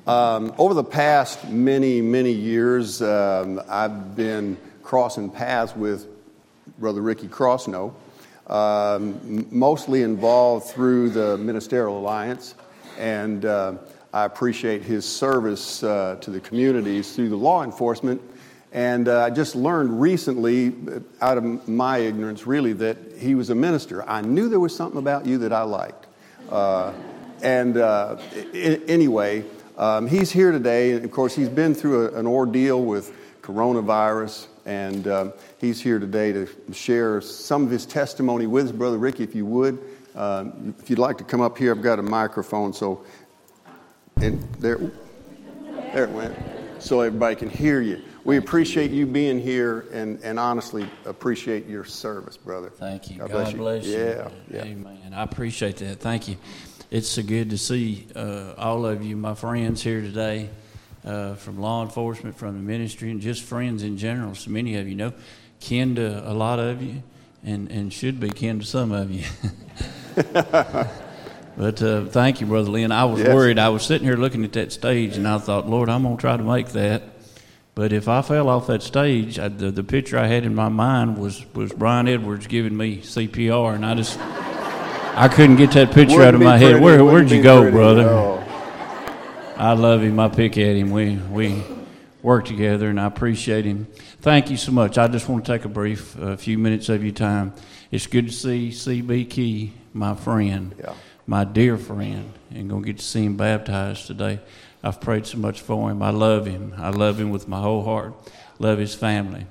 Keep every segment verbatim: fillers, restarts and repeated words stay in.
Um, over the past many, many years, um, I've been crossing paths with Brother Ricky Crossno, um, mostly involved through the Ministerial Alliance, and uh, I appreciate his service uh, to the communities through the law enforcement. And uh, I just learned recently, out of my ignorance really, that he was a minister. I knew there was something about you that I liked. Uh, and uh, I- anyway, um, he's here today. And of course, he's been through a, an ordeal with coronavirus. And um, he's here today to share some of his testimony with us. Brother Ricky, if you would. Um, if you'd like to come up here, I've got a microphone. So, and there, there it went. So everybody can hear you. We appreciate you being here, and, and honestly appreciate your service, brother. Thank you. God, God bless you. bless you. Yeah, yeah. Amen. I appreciate that. Thank you. It's so good to see uh, all of you, my friends here today, uh, from law enforcement, from the ministry, and just friends in general. So many of you know, kin to a lot of you, and, and should be kin to some of you. But uh, thank you, Brother Lynn. I was Yes. worried. I was sitting here looking at that stage, and I thought, Lord, I'm going to try to make that. But if I fell off that stage, I, the, the picture I had in my mind was, was Brian Edwards giving me C P R, and I just, I couldn't get that picture Wouldn't out of be my head. pretty, Where, wouldn't where'd you be go, pretty, brother? no. I love him. I pick at him. We we work together, and I appreciate him. Thank you so much. I just want to take a brief uh, few minutes of your time. It's good to see C B Key, my friend, Yeah. my dear friend, and going to get to see him baptized today. I've prayed so much for him. I love him. I love him with my whole heart. Love his family.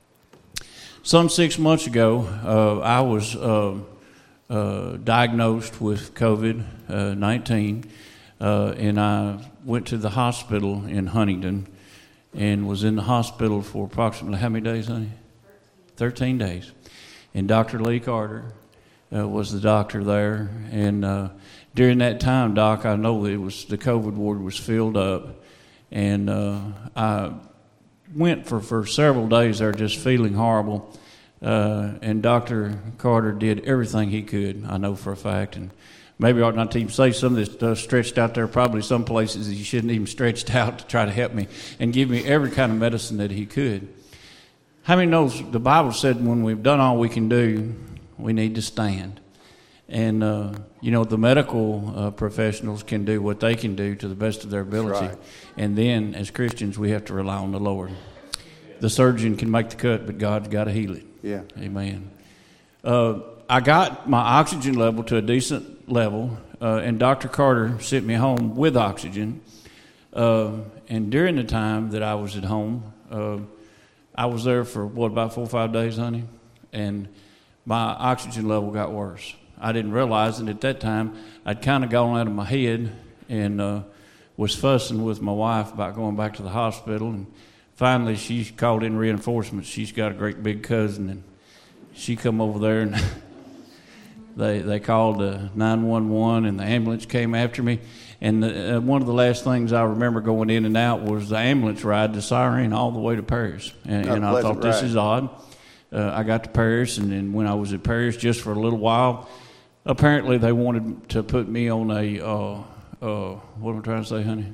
Some six months ago, uh, I was uh, uh, diagnosed with COVID nineteen, uh, and I went to the hospital in Huntington and was in the hospital for approximately how many days, honey? thirteen days. And Doctor Lee Carter uh, was the doctor there. And uh, during that time, Doc, I know it was the COVID ward was filled up. And uh, I went for, for several days there just feeling horrible. Uh, and Doctor Carter did everything he could, I know for a fact. And maybe I ought not to even say some of this stuff stretched out there, probably some places he shouldn't even stretched out to try to help me and give me every kind of medicine that he could. How many knows the Bible said when we've done all we can do, we need to stand. And, uh, you know, the medical uh, professionals can do what they can do to the best of their ability. Right. And then, as Christians, we have to rely on the Lord. The surgeon can make the cut, but God's got to heal it. Yeah. Amen. Uh, I got my oxygen level to a decent level, uh, and Doctor Carter sent me home with oxygen. Uh, and during the time that I was at home, uh, I was there for, what, about four or five days, honey? And my oxygen level got worse. I didn't realize it at that time. I'd kind of gone out of my head and uh, was fussing with my wife about going back to the hospital. And finally, she called in reinforcements. She's got a great big cousin, and she come over there, and they they called uh, nine one one, and the ambulance came after me. And the, uh, one of the last things I remember going in and out was the ambulance ride to Siren all the way to Paris. And, and I thought, this is odd. Uh, I got to Paris, and then when I was at Paris just for a little while, apparently they wanted to put me on a, uh, uh, what am I trying to say, honey?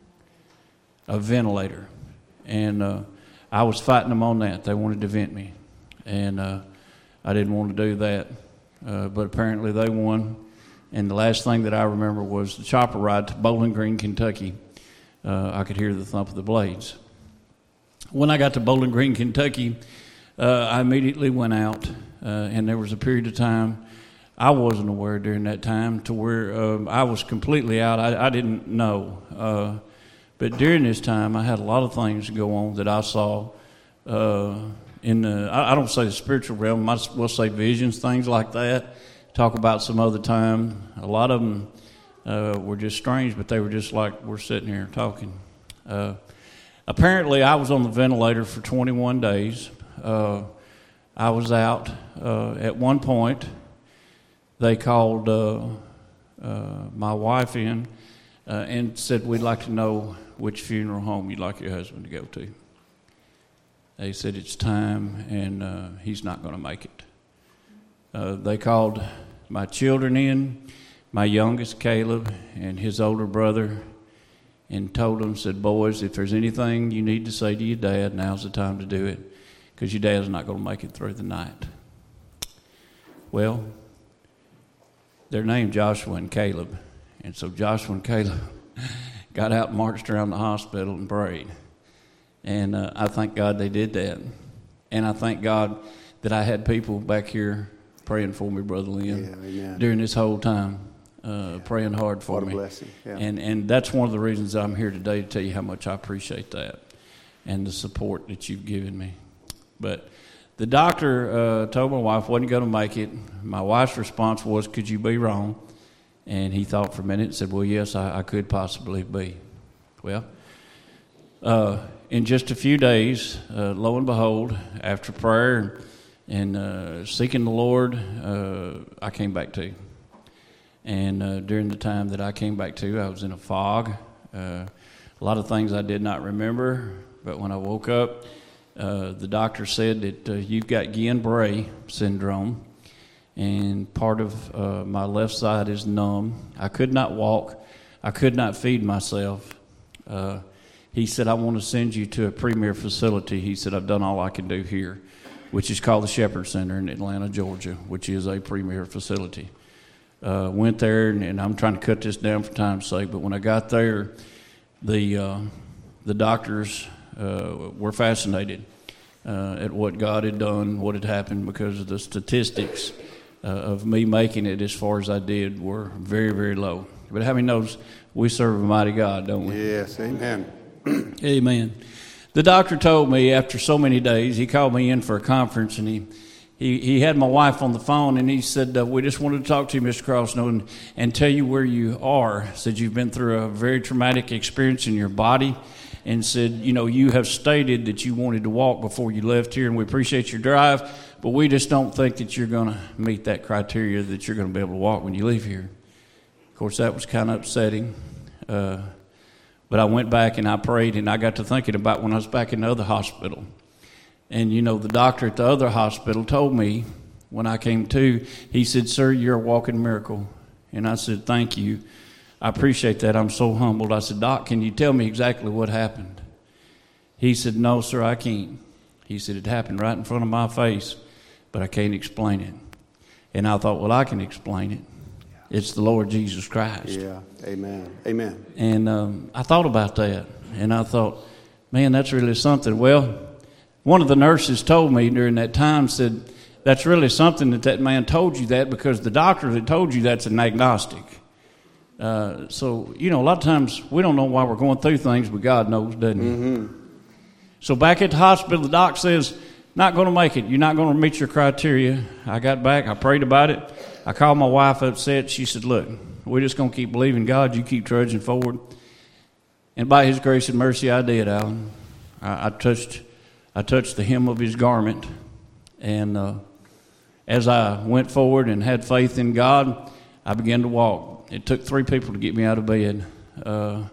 A ventilator. And uh, I was fighting them on that. They wanted to vent me. And uh, I didn't want to do that. Uh, but apparently they won. And the last thing that I remember was the chopper ride to Bowling Green, Kentucky. Uh, I could hear the thump of the blades. When I got to Bowling Green, Kentucky, uh, I immediately went out. Uh, and there was a period of time I wasn't aware during that time to where um, I was completely out. I, I didn't know. Uh, but during this time, I had a lot of things go on that I saw uh, in the, I, I don't say the spiritual realm, I will say visions, things like that. Talk about some other time. A lot of them uh, were just strange, but they were just like we're sitting here talking. Uh, apparently, I was on the ventilator for twenty-one days. Uh, I was out. Uh, at one point, they called uh, uh, my wife in uh, and said, we'd like to know which funeral home you'd like your husband to go to. They said it's time, and uh, he's not going to make it. Uh, they called my children in, my youngest, Caleb, and his older brother, and told them, said, boys, if there's anything you need to say to your dad, now's the time to do it, because your dad's not going to make it through the night. Well, they're named Joshua and Caleb. And so Joshua and Caleb got out and marched around the hospital and prayed. And uh, I thank God they did that. And I thank God that I had people back here praying for me, Brother Lynn, yeah, during this whole time, uh, yeah. praying hard for what me. What a blessing. Yeah. And, and that's one of the reasons that I'm here today, to tell you how much I appreciate that and the support that you've given me. But the doctor uh, told my wife wasn't going to make it. My wife's response was, could you be wrong? And he thought for a minute and said, well, yes, I, I could possibly be. Well, uh, in just a few days, uh, lo and behold, after prayer and uh, seeking the Lord, uh, I came back to. And uh, during the time that I came back to, I was in a fog. Uh, a lot of things I did not remember, but when I woke up, uh, the doctor said that uh, you've got Guillain-Barré syndrome, and part of uh, my left side is numb. I could not walk. I could not feed myself. Uh, he said, I want to send you to a premier facility. He said, I've done all I can do here, which is called the Shepherd Center in Atlanta, Georgia, which is a premier facility. Uh, went there, and, and I'm trying to cut this down for time's sake, but when I got there, the uh, the doctors uh, were fascinated uh, at what God had done, what had happened, because of the statistics uh, of me making it as far as I did were very, very low. But how many knows we serve a mighty God, don't we? Yes, amen. Amen. The doctor told me after so many days, he called me in for a conference, and he He he had my wife on the phone, and he said, uh, we just wanted to talk to you, Mister Crossnow, and, and tell you where you are. Said you've been through a very traumatic experience in your body, and said, you know, you have stated that you wanted to walk before you left here, and we appreciate your drive, but we just don't think that you're going to meet that criteria that you're going to be able to walk when you leave here. Of course, that was kind of upsetting. Uh, but I went back and I prayed, and I got to thinking about when I was back in the other hospital. And, you know, the doctor at the other hospital told me when I came to, he said, sir, you're a walking miracle. And I said, thank you. I appreciate that. I'm so humbled. I said, Doc, can you tell me exactly what happened? He said, no, sir, I can't. He said, it happened right in front of my face, but I can't explain it. And I thought, well, I can explain it. It's the Lord Jesus Christ. Yeah, amen, amen. And um, I thought about that, and I thought, man, that's really something. Well, one of the nurses told me during that time, said, that's really something that that man told you that, because the doctor that told you that's an agnostic. Uh, so, you know, a lot of times we don't know why we're going through things, but God knows, doesn't he? Mm-hmm. So back at the hospital, the doc says, not going to make it. You're not going to meet your criteria. I got back. I prayed about it. I called my wife upset. She said, look, we're just going to keep believing God. You keep trudging forward. And by his grace and mercy, I did, Alan. I, I touched I touched the hem of his garment. And uh, as I went forward and had faith in God, I began to walk. It took three people to get me out of bed. Uh,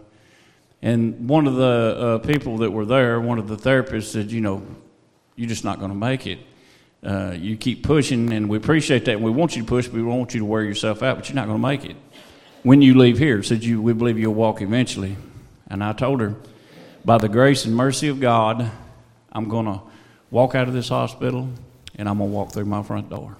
and one of the uh, people that were there, one of the therapists said, you know, you're just not going to make it. Uh, you keep pushing, and we appreciate that. And we want you to push, but we want you to wear yourself out, but you're not going to make it. When you leave here, said you, we believe you'll walk eventually. And I told her, by the grace and mercy of God, I'm going to walk out of this hospital, and I'm going to walk through my front door.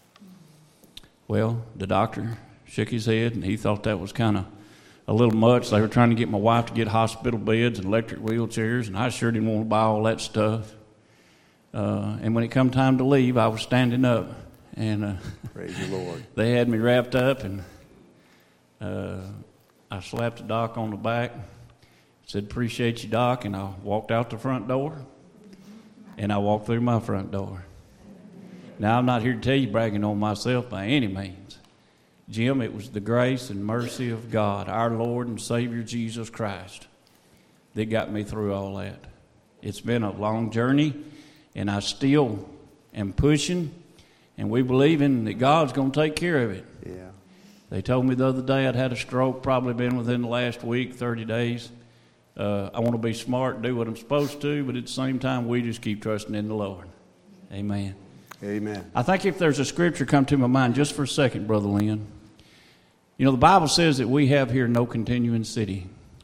Well, the doctor shook his head, and he thought that was kind of a little much. They were trying to get my wife to get hospital beds and electric wheelchairs, and I sure didn't want to buy all that stuff. Uh, and when it come time to leave, I was standing up, and uh, praise the Lord. They had me wrapped up, and uh, I slapped the doc on the back, said, appreciate you, Doc, and I walked out the front door, and I walked through my front door. Now, I'm not here to tell you bragging on myself by any means. Jim, it was the grace and mercy of God, our Lord and Savior Jesus Christ, that got me through all that. It's been a long journey, and I still am pushing, and we believe in that God's going to take care of it. Yeah. They told me the other day I'd had a stroke, probably been within the last week, thirty days. Uh, I want to be smart and do what I'm supposed to, but at the same time, we just keep trusting in the Lord. Amen. Amen. I think if there's a scripture come to my mind just for a second, Brother Lynn. You know, the Bible says that we have here no continuing city.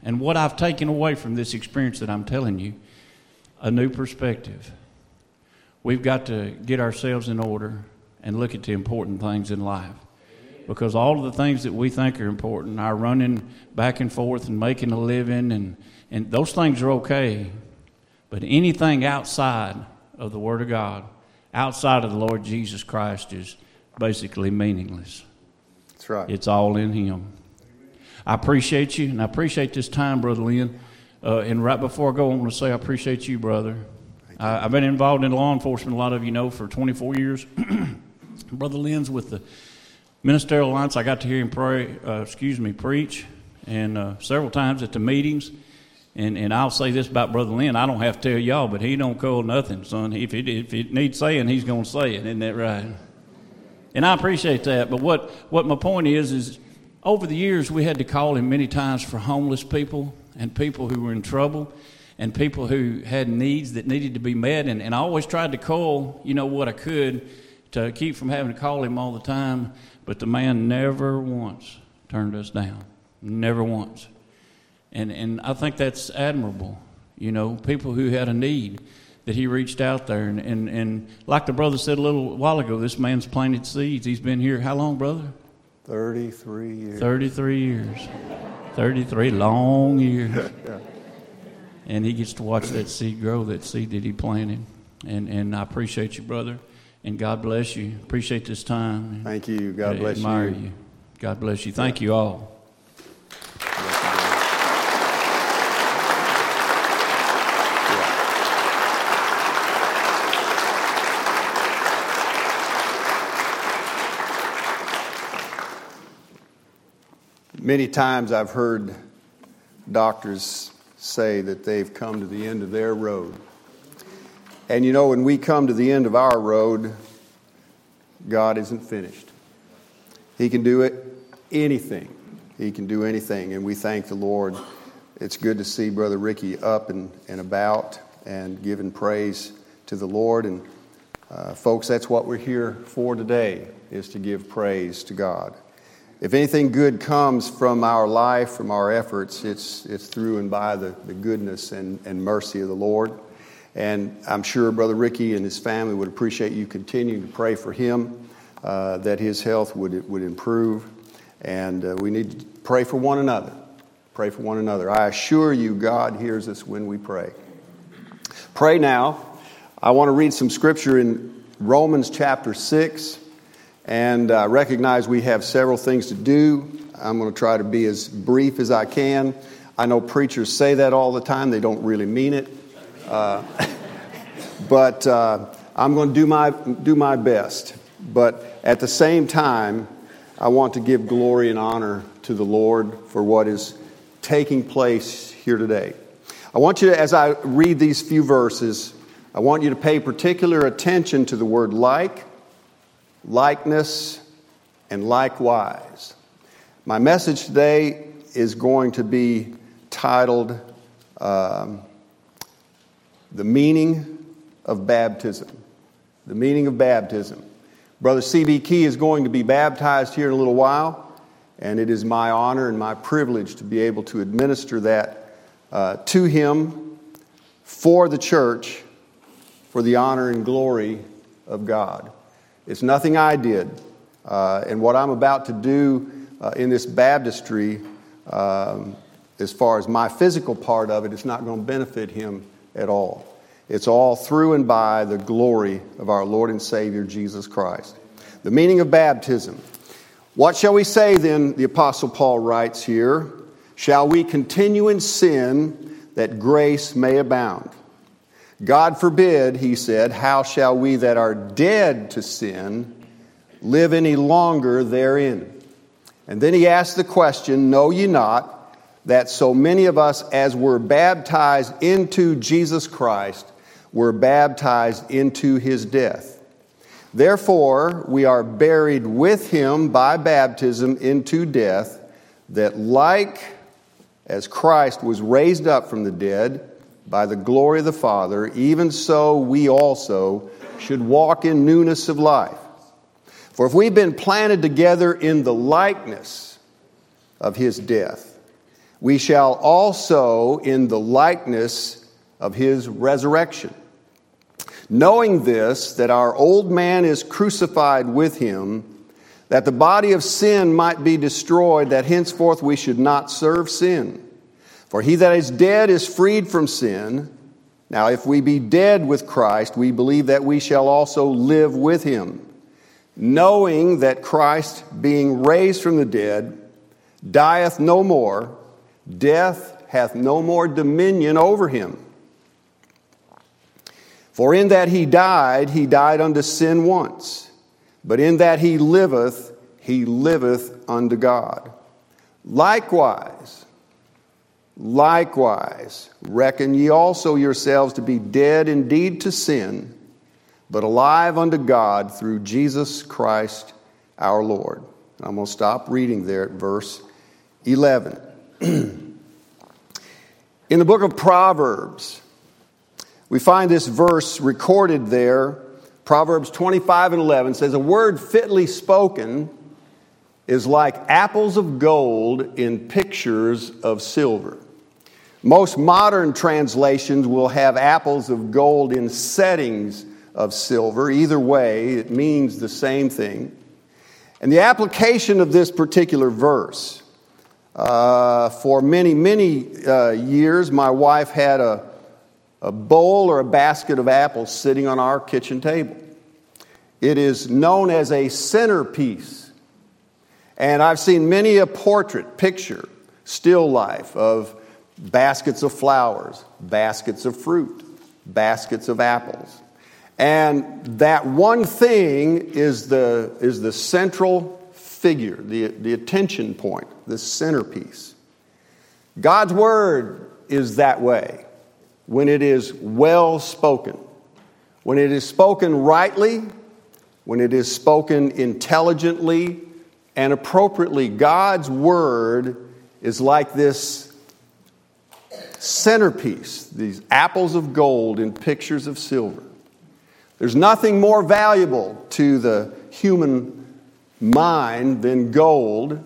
And what I've taken away from this experience that I'm telling you, a new perspective. We've got to get ourselves in order and look at the important things in life. Because all of the things that we think are important, our running back and forth and making a living, and, and those things are okay. But anything outside of the Word of God, outside of the Lord Jesus Christ, is basically meaningless. That's right. It's all in Him. I appreciate you, and I appreciate this time, Brother Lynn. Uh, and right before I go, I want to say I appreciate you, brother. You. I, I've been involved in law enforcement, a lot of you know, for twenty-four years. Brother Lynn's with the Ministerial Alliance. I got to hear him pray, uh, excuse me, preach, and uh, several times at the meetings. And and I'll say this about Brother Lynn. I don't have to tell y'all, but he don't call nothing, son. If it, if it needs saying, he's going to say it. Isn't that right? And I appreciate that. But what, what my point is, is over the years, we had to call him many times for homeless people and people who were in trouble and people who had needs that needed to be met. And, and I always tried to call, you know, what I could to keep from having to call him all the time. But the man never once turned us down. Never once. And and I think that's admirable. You know, people who had a need that he reached out there. And, and, and like the brother said a little while ago, this man's planted seeds. He's been here, how long, brother? thirty-three years. thirty-three years. thirty-three long years. Yeah. And he gets to watch that seed grow, that seed that he planted. And and I appreciate you, brother. And God bless you. Appreciate this time. Thank you. God I bless admire you. you. God bless you. Thank you all. Many times I've heard doctors say that they've come to the end of their road. And you know, when we come to the end of our road, God isn't finished. He can do it anything. He can do anything. And we thank the Lord. It's good to see Brother Ricky up and, and about and giving praise to the Lord. And uh, folks, that's what we're here for today, is to give praise to God. If anything good comes from our life, from our efforts, it's it's through and by the, the goodness and, and mercy of the Lord. And I'm sure Brother Ricky and his family would appreciate you continuing to pray for him, uh, that his health would would improve. And uh, we need to pray for one another. Pray for one another. I assure you, God hears us when we pray. Pray now. I want to read some scripture in Romans chapter six. And I uh, recognize we have several things to do. I'm going to try to be as brief as I can. I know preachers say that all the time. They don't really mean it. Uh, but uh, I'm going to do my do my best. But at the same time, I want to give glory and honor to the Lord for what is taking place here today. I want you to, as I read these few verses, I want you to pay particular attention to the word like, likeness, and likewise. My message today is going to be titled um, The Meaning of Baptism. The Meaning of Baptism. Brother C B Key is going to be baptized here in a little while, and it is my honor and my privilege to be able to administer that uh, to him for the church, for the honor and glory of God. It's nothing I did. Uh, and what I'm about to do uh, in this baptistry, um, as far as my physical part of it, it's not going to benefit him at all. It's all through and by the glory of our Lord and Savior, Jesus Christ. The meaning of baptism. What shall we say then, the Apostle Paul writes here? Shall we continue in sin that grace may abound? God forbid, he said, how shall we that are dead to sin live any longer therein? And then he asked the question, know ye not that so many of us as were baptized into Jesus Christ were baptized into his death? Therefore we are buried with him by baptism into death, that like as Christ was raised up from the dead by the glory of the Father, even so we also should walk in newness of life. For if we've been planted together in the likeness of his death, we shall also in the likeness of his resurrection. Knowing this, that our old man is crucified with him, that the body of sin might be destroyed, that henceforth we should not serve sin. For he that is dead is freed from sin. Now if we be dead with Christ, we believe that we shall also live with him, knowing that Christ, being raised from the dead, dieth no more, death hath no more dominion over him. For in that he died, he died unto sin once, but in that he liveth, he liveth unto God. Likewise, likewise, reckon ye also yourselves to be dead indeed to sin, but alive unto God through Jesus Christ our Lord. I'm going to stop reading there at verse eleven. In the book of Proverbs, we find this verse recorded there. Proverbs twenty-five and eleven says, a word fitly spoken is like apples of gold in pictures of silver. Most modern translations will have apples of gold in settings of silver. Either way, it means the same thing. And the application of this particular verse, uh, for many, many uh, years, my wife had a a bowl or a basket of apples sitting on our kitchen table. It is known as a centerpiece. And I've seen many a portrait, picture, still life of baskets of flowers, baskets of fruit, baskets of apples. And that one thing is the, is the central figure, the, the attention point, the centerpiece. God's Word is that way. When it is well spoken, when it is spoken rightly, when it is spoken intelligently and appropriately, God's Word is like this centerpiece, these apples of gold in pictures of silver. There's nothing more valuable to the human mind than gold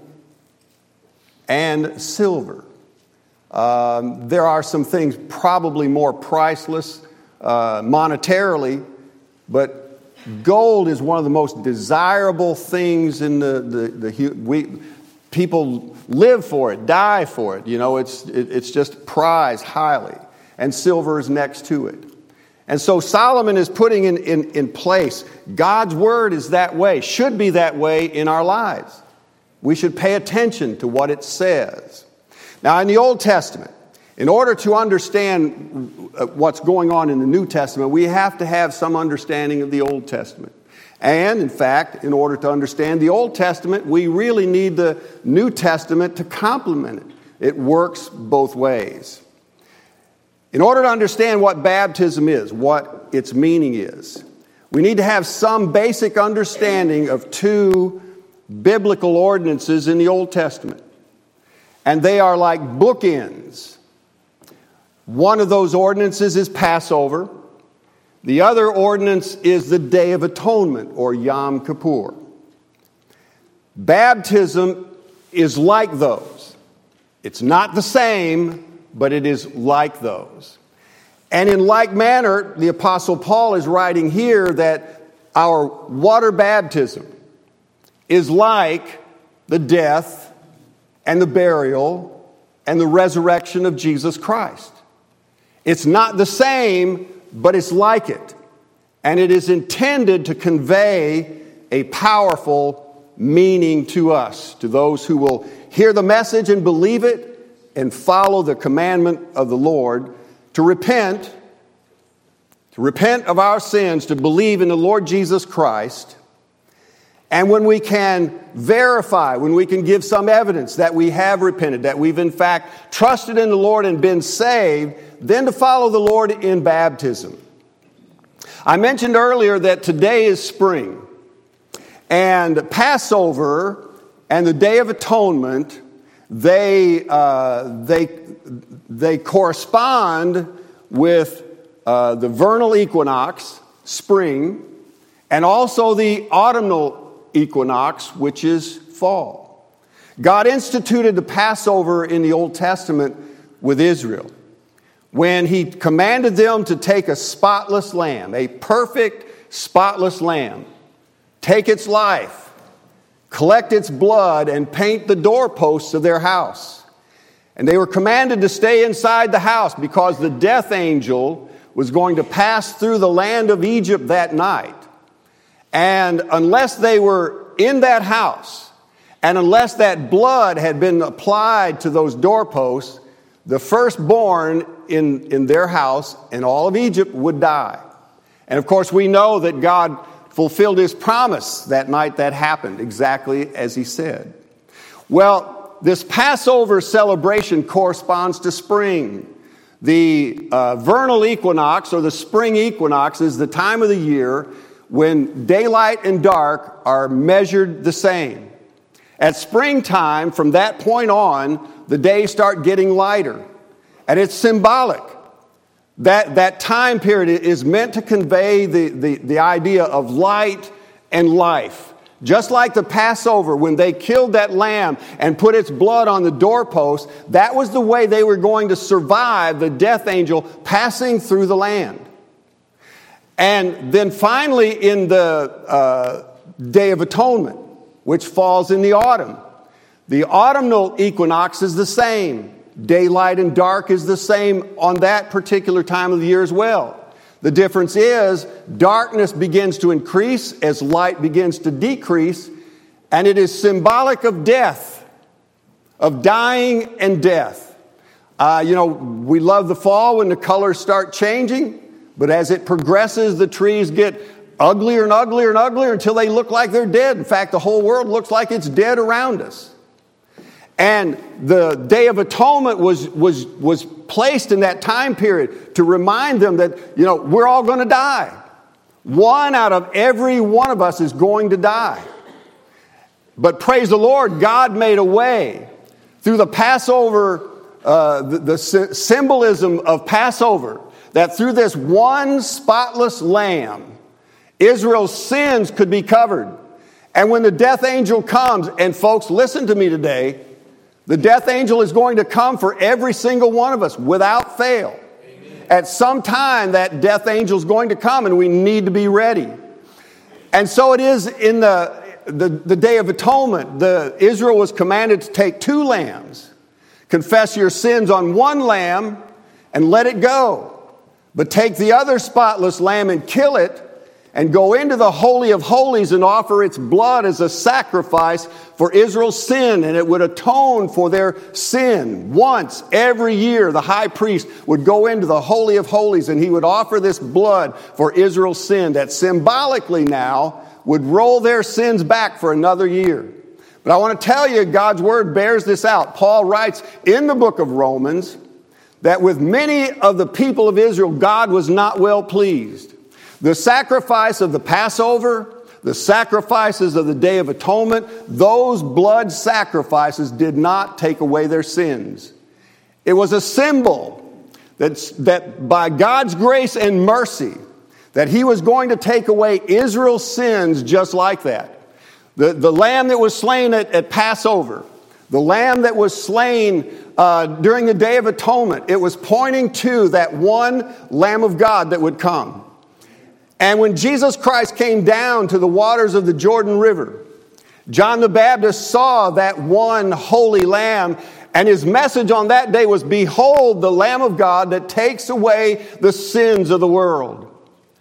and silver. Um, there are some things probably more priceless uh, monetarily, but gold is one of the most desirable things in the the, the we people live for it, die for it. You know, it's it, it's just prized highly, and silver is next to it. And so Solomon is putting in, in, in place, God's Word is that way, should be that way in our lives. We should pay attention to what it says. Now, in the Old Testament, in order to understand what's going on in the New Testament, we have to have some understanding of the Old Testament. And, in fact, in order to understand the Old Testament, we really need the New Testament to complement it. It works both ways. In order to understand what baptism is, what its meaning is, we need to have some basic understanding of two biblical ordinances in the Old Testament. And they are like bookends. One of those ordinances is Passover. The other ordinance is the Day of Atonement, or Yom Kippur. Baptism is like those. It's not the same, but it is like those. And in like manner, the Apostle Paul is writing here that our water baptism is like the death and the burial and the resurrection of Jesus Christ. It's not the same, but it's like it. And it is intended to convey a powerful meaning to us, to those who will hear the message and believe it and follow the commandment of the Lord to repent, to repent of our sins, to believe in the Lord Jesus Christ. And when we can verify, when we can give some evidence that we have repented, that we've in fact trusted in the Lord and been saved, then to follow the Lord in baptism. I mentioned earlier that today is spring, and Passover and the Day of Atonement, they uh, they they correspond with uh, the vernal equinox, spring, and also the autumnal equinox, which is fall. God instituted the Passover in the Old Testament with Israel when he commanded them to take a spotless lamb, a perfect, spotless lamb, take its life, collect its blood, and paint the doorposts of their house. And they were commanded to stay inside the house because the death angel was going to pass through the land of Egypt that night. And unless they were in that house, and unless that blood had been applied to those doorposts, the firstborn in, in their house in all of Egypt would die. And of course, we know that God fulfilled his promise that night that happened, exactly as he said. Well, this Passover celebration corresponds to spring. The uh, vernal equinox, or the spring equinox, is the time of the year when daylight and dark are measured the same. At springtime, from that point on, the days start getting lighter. And it's symbolic. That, that time period is meant to convey the, the, the idea of light and life. Just like the Passover, when they killed that lamb and put its blood on the doorpost, that was the way they were going to survive the death angel passing through the land. And then finally, in the uh, Day of Atonement, which falls in the autumn. The autumnal equinox is the same. Daylight and dark is the same on that particular time of the year as well. The difference is darkness begins to increase as light begins to decrease, and it is symbolic of death, of dying and death. Uh, you know, we love the fall when the colors start changing, but as it progresses, the trees get uglier and uglier and uglier until they look like they're dead. In fact, the whole world looks like it's dead around us. And the Day of Atonement was, was, was placed in that time period to remind them that, you know, we're all going to die. One out of every one of us is going to die. But praise the Lord, God made a way through the Passover, uh, the, the symbolism of Passover, that through this one spotless lamb, Israel's sins could be covered. And when the death angel comes, and folks, listen to me today, the death angel is going to come for every single one of us without fail. Amen. At some time, that death angel is going to come, and we need to be ready. And so it is in the, the, the Day of Atonement. The, Israel was commanded to take two lambs, confess your sins on one lamb, and let it go. But take the other spotless lamb and kill it, and go into the Holy of Holies and offer its blood as a sacrifice for Israel's sin, and it would atone for their sin. Once every year, the high priest would go into the Holy of Holies, and he would offer this blood for Israel's sin that symbolically now would roll their sins back for another year. But I want to tell you, God's Word bears this out. Paul writes in the book of Romans that with many of the people of Israel, God was not well pleased. The sacrifice of the Passover, the sacrifices of the Day of Atonement, those blood sacrifices did not take away their sins. It was a symbol that, that by God's grace and mercy, that he was going to take away Israel's sins just like that. The, the lamb that was slain at, at Passover, the lamb that was slain uh, during the Day of Atonement, it was pointing to that one Lamb of God that would come. And when Jesus Christ came down to the waters of the Jordan River, John the Baptist saw that one holy lamb, and his message on that day was, "Behold, the Lamb of God that takes away the sins of the world."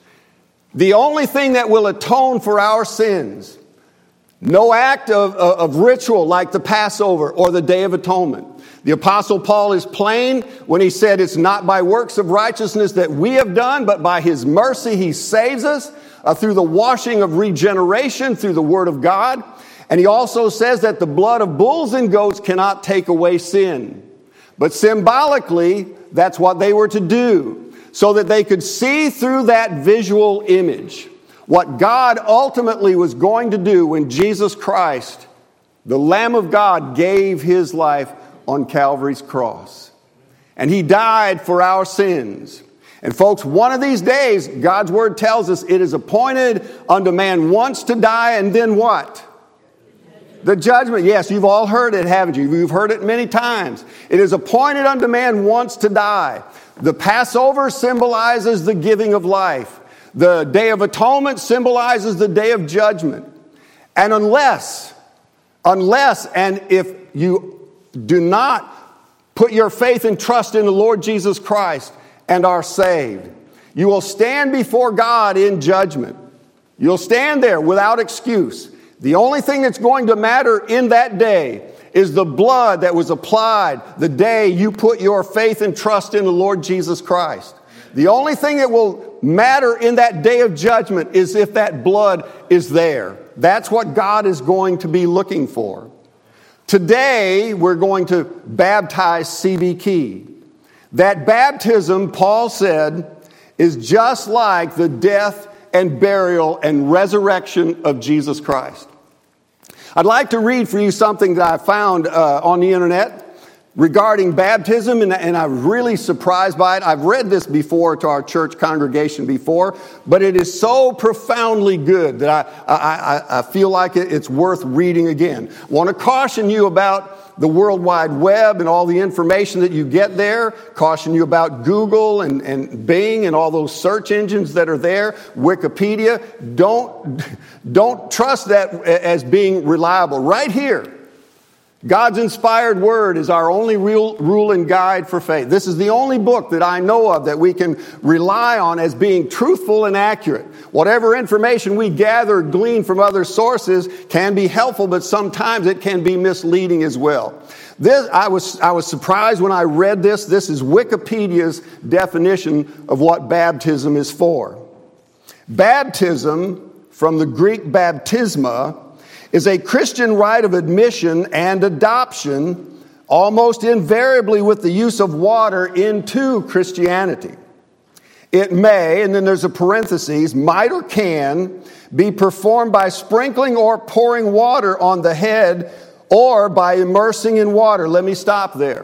The only thing that will atone for our sins, no act of, of, of ritual like the Passover or the Day of Atonement. The Apostle Paul is plain when he said it's not by works of righteousness that we have done, but by his mercy he saves us uh, through the washing of regeneration, through the Word of God. And he also says that the blood of bulls and goats cannot take away sin. But symbolically, that's what they were to do, so that they could see through that visual image what God ultimately was going to do when Jesus Christ, the Lamb of God, gave his life on Calvary's cross. And he died for our sins. And folks, one of these days, God's Word tells us it is appointed unto man once to die, and then what? The judgment, yes, you've all heard it, haven't you? You've heard it many times. It is appointed unto man once to die. The Passover symbolizes the giving of life. The Day of Atonement symbolizes the Day of Judgment. And unless, unless and if you do not put your faith and trust in the Lord Jesus Christ and are saved, you will stand before God in judgment. You'll stand there without excuse. The only thing that's going to matter in that day is the blood that was applied the day you put your faith and trust in the Lord Jesus Christ. The only thing that will matter in that day of judgment is if that blood is there. That's what God is going to be looking for. Today, we're going to baptize C B Key. That baptism, Paul said, is just like the death and burial and resurrection of Jesus Christ. I'd like to read for you something that I found uh, on the internet regarding baptism, and, and I'm really surprised by it. I've read this before to our church congregation before, but it is so profoundly good that I, I, I feel like it's worth reading again. I want to caution you about the World Wide Web and all the information that you get there. Caution you about Google and, and Bing and all those search engines that are there. Wikipedia. Don't, don't trust that as being reliable. Right here, God's inspired word is our only real rule and guide for faith. This is the only book that I know of that we can rely on as being truthful and accurate. Whatever information we gather or glean from other sources can be helpful, but sometimes it can be misleading as well. This, I was, I was surprised when I read this. This is Wikipedia's definition of what baptism is for. Baptism, from the Greek baptisma, is a Christian rite of admission and adoption, almost invariably with the use of water into Christianity. It may, and then there's a parenthesis, might or can be performed by sprinkling or pouring water on the head or by immersing in water. Let me stop there.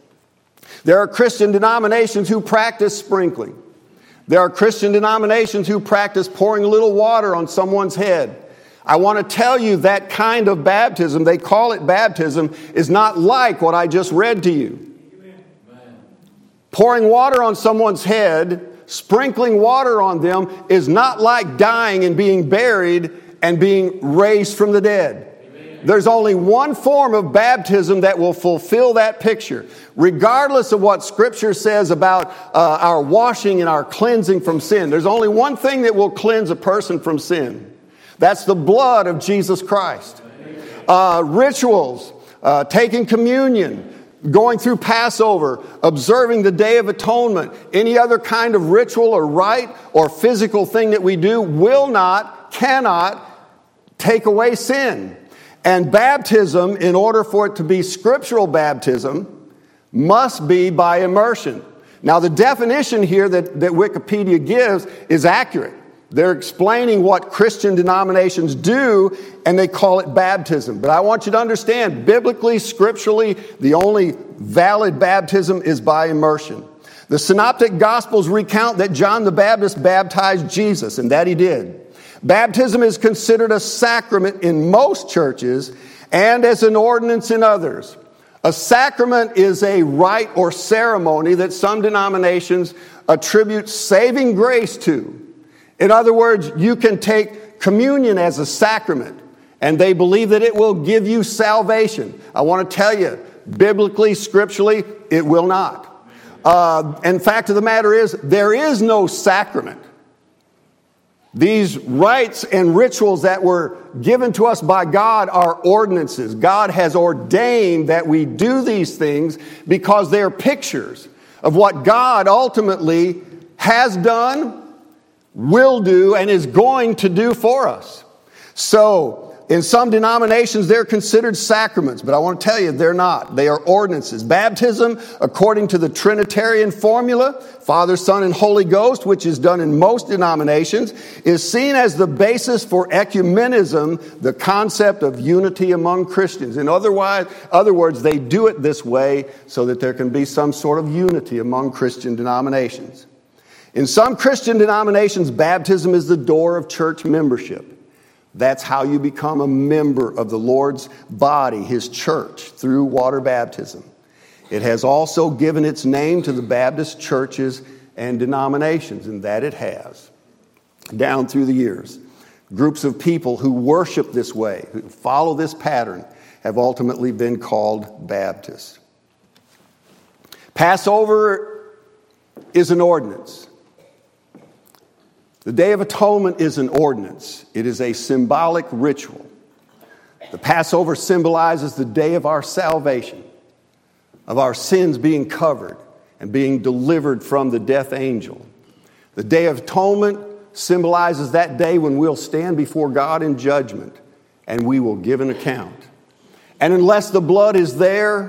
There are Christian denominations who practice sprinkling. There are Christian denominations who practice pouring a little water on someone's head. I want to tell you that kind of baptism, they call it baptism, is not like what I just read to you. Amen. Pouring water on someone's head, sprinkling water on them, is not like dying and being buried and being raised from the dead. Amen. There's only one form of baptism that will fulfill that picture. Regardless of what Scripture says about uh, our washing and our cleansing from sin, there's only one thing that will cleanse a person from sin. That's the blood of Jesus Christ. Uh, rituals, uh, taking communion, going through Passover, observing the Day of Atonement, any other kind of ritual or rite or physical thing that we do will not, cannot take away sin. And baptism, in order for it to be scriptural baptism, must be by immersion. Now, the definition here that, that Wikipedia gives is accurate. They're explaining what Christian denominations do, and they call it baptism. But I want you to understand, biblically, scripturally, the only valid baptism is by immersion. The Synoptic Gospels recount that John the Baptist baptized Jesus, and that he did. Baptism is considered a sacrament in most churches and as an ordinance in others. A sacrament is a rite or ceremony that some denominations attribute saving grace to. In other words, you can take communion as a sacrament, and they believe that it will give you salvation. I want to tell you, biblically, scripturally, it will not. Uh, and fact of the matter is, there is no sacrament. These rites and rituals that were given to us by God are ordinances. God has ordained that we do these things because they're pictures of what God ultimately has done, will do, and is going to do for us. So, in some denominations, they're considered sacraments, but I want to tell you, they're not. They are ordinances. Baptism, according to the Trinitarian formula, Father, Son, and Holy Ghost, which is done in most denominations, is seen as the basis for ecumenism, the concept of unity among Christians. In other words, they do it this way so that there can be some sort of unity among Christian denominations. In some Christian denominations, baptism is the door of church membership. That's how you become a member of the Lord's body, his church, through water baptism. It has also given its name to the Baptist churches and denominations, and that it has, down through the years. Groups of people who worship this way, who follow this pattern, have ultimately been called Baptists. Passover is an ordinance. The Day of Atonement is an ordinance. It is a symbolic ritual. The Passover symbolizes the day of our salvation, of our sins being covered and being delivered from the death angel. The Day of Atonement symbolizes that day when we'll stand before God in judgment and we will give an account. And unless the blood is there,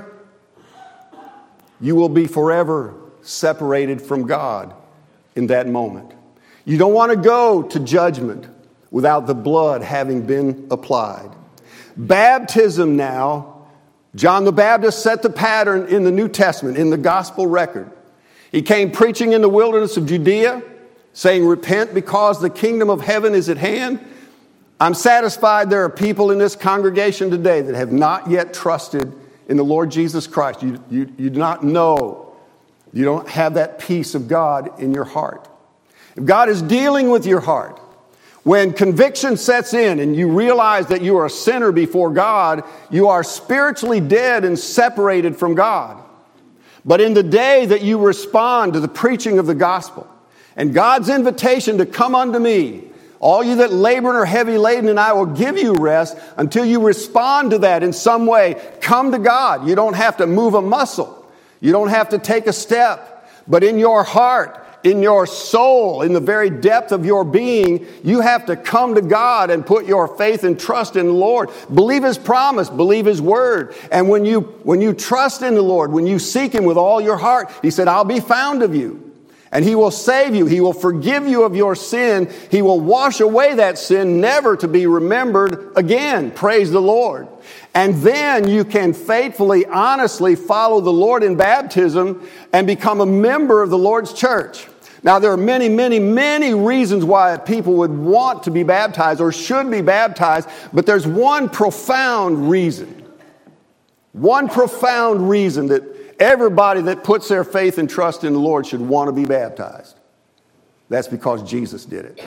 you will be forever separated from God in that moment. You don't want to go to judgment without the blood having been applied. Baptism now, John the Baptist set the pattern in the New Testament, in the gospel record. He came preaching in the wilderness of Judea, saying, "Repent because the kingdom of heaven is at hand." I'm satisfied there are people in this congregation today that have not yet trusted in the Lord Jesus Christ. You, you, you do not know. You don't have that peace of God in your heart. If God is dealing with your heart, when conviction sets in and you realize that you are a sinner before God, you are spiritually dead and separated from God. But in the day that you respond to the preaching of the gospel and God's invitation to come unto me, all you that labor and are heavy laden, and I will give you rest, until you respond to that in some way, come to God. You don't have to move a muscle. You don't have to take a step. But in your heart, in your soul, in the very depth of your being, you have to come to God and put your faith and trust in the Lord. Believe his promise, believe his word. And when you, when you trust in the Lord, when you seek him with all your heart, he said, I'll be found of you. And he will save you. He will forgive you of your sin. He will wash away that sin, never to be remembered again. Praise the Lord. And then you can faithfully, honestly follow the Lord in baptism and become a member of the Lord's church. Now, there are many, many, many reasons why people would want to be baptized or should be baptized, but there's one profound reason. One profound reason that everybody that puts their faith and trust in the Lord should want to be baptized. That's because Jesus did it.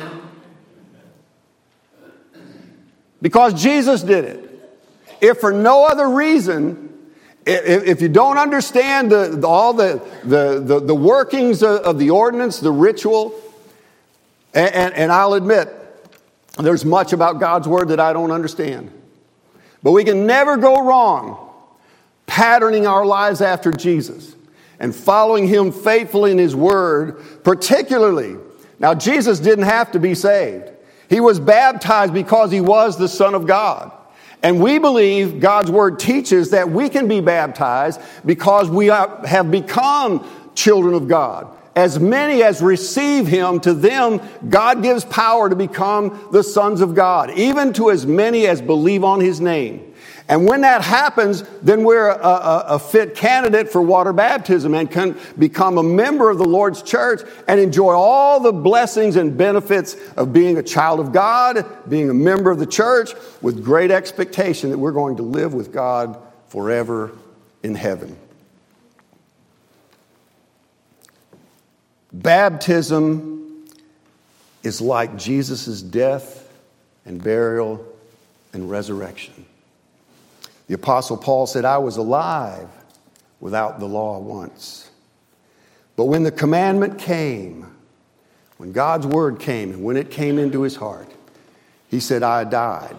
Because Jesus did it. If for no other reason, if, if you don't understand the, the, all the, the, the, the workings of, of the ordinance, the ritual, and, and, and I'll admit, there's much about God's word that I don't understand. But we can never go wrong patterning our lives after Jesus and following him faithfully in his word, particularly. Now, Jesus didn't have to be saved. He was baptized because he was the Son of God. And we believe God's word teaches that we can be baptized because we have become children of God. As many as receive him, to them God gives power to become the sons of God, even to as many as believe on his name. And when that happens, then we're a, a, a fit candidate for water baptism and can become a member of the Lord's church and enjoy all the blessings and benefits of being a child of God, being a member of the church, with great expectation that we're going to live with God forever in heaven. Baptism is like Jesus' death and burial and resurrection. The Apostle Paul said, I was alive without the law once. But when the commandment came, when God's word came, and when it came into his heart, he said, I died.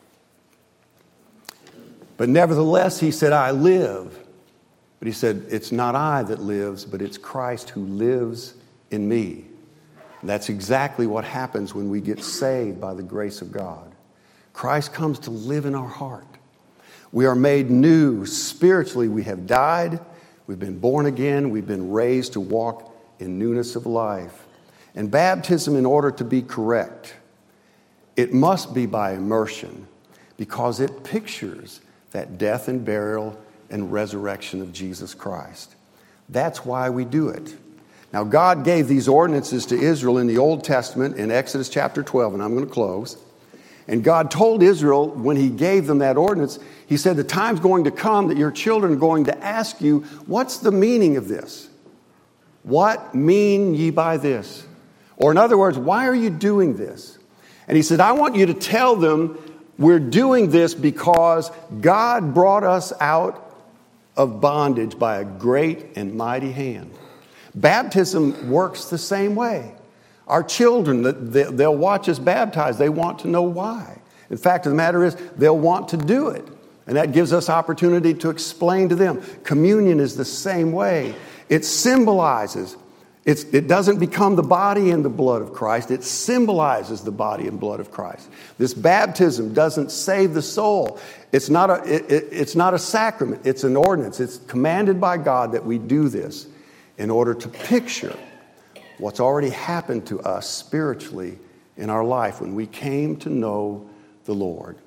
But nevertheless, he said, I live. But he said, it's not I that lives, but it's Christ who lives in me. And that's exactly what happens when we get saved by the grace of God. Christ comes to live in our heart. We are made new spiritually. We have died. We've been born again. We've been raised to walk in newness of life. And baptism, in order to be correct, it must be by immersion because it pictures that death and burial and resurrection of Jesus Christ. That's why we do it. Now, God gave these ordinances to Israel in the Old Testament in Exodus chapter twelve, and I'm going to close. And God told Israel when he gave them that ordinance, he said, the time's going to come that your children are going to ask you, what's the meaning of this? What mean ye by this? Or in other words, why are you doing this? And he said, I want you to tell them we're doing this because God brought us out of bondage by a great and mighty hand. Baptism works the same way. Our children, they'll watch us baptized. They want to know why. In fact, the matter is, they'll want to do it. And that gives us opportunity to explain to them. Communion is the same way. It symbolizes, it's, it doesn't become the body and the blood of Christ. It symbolizes the body and blood of Christ. This baptism doesn't save the soul. It's not a, it, it, it's not a sacrament. It's an ordinance. It's commanded by God that we do this in order to picture what's already happened to us spiritually in our life when we came to know the Lord.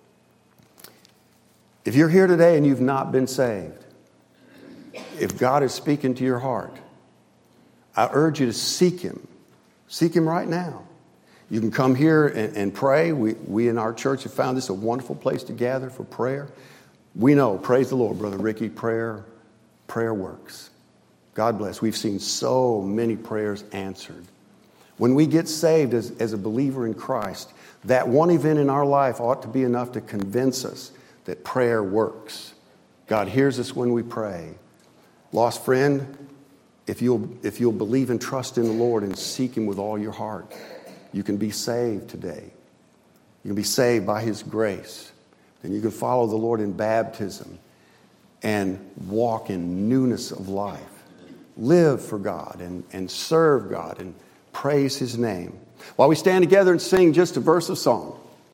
If you're here today and you've not been saved, if God is speaking to your heart, I urge you to seek Him. Seek Him right now. You can come here and, and pray. We, we in our church have found this a wonderful place to gather for prayer. We know, praise the Lord, Brother Ricky, prayer, prayer works. God bless. We've seen so many prayers answered. When we get saved as, as a believer in Christ, that one event in our life ought to be enough to convince us that prayer works. God hears us when we pray. Lost friend, if you'll, if you'll believe and trust in the Lord and seek Him with all your heart, you can be saved today. You can be saved by His grace. Then you can follow the Lord in baptism and walk in newness of life. Live for God and, and serve God and praise His name. While we stand together and sing just a verse of song.